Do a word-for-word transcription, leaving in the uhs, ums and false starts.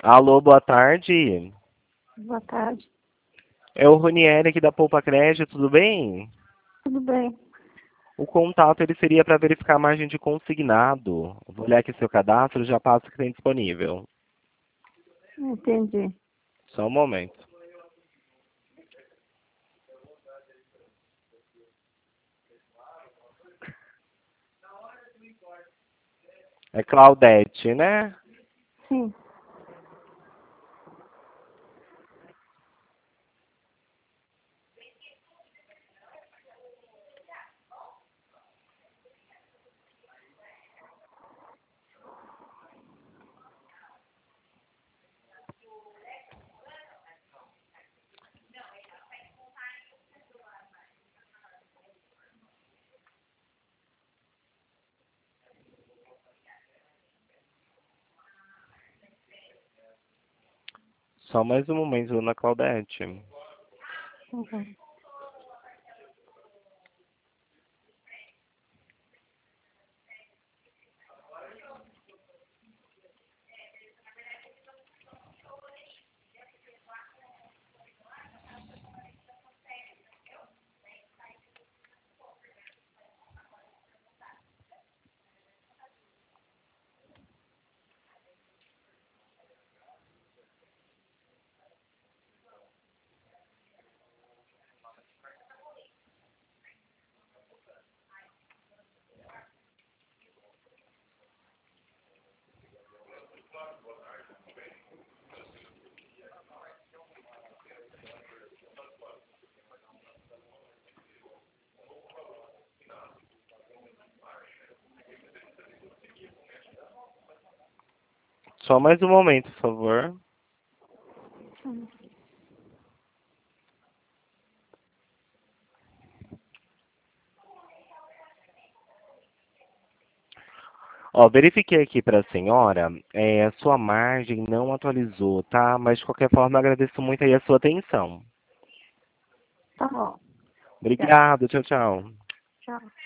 Alô, boa tarde. Boa tarde. É o Ronieri aqui da Poupa Crédito, tudo bem? Tudo bem? O contato ele seria para verificar a margem de consignado. Vou olhar aqui seu cadastro e já passo o que tem disponível. Entendi. Só um momento. É Claudete, né? Sim. Só mais um momento, dona Claudete. Uhum. Só mais um momento, por favor. Uhum. Ó, verifiquei aqui para a senhora, é, a sua margem não atualizou, tá? Mas de qualquer forma, eu agradeço muito aí a sua atenção. Tá bom. Obrigada. Obrigado, tchau, tchau. Tchau.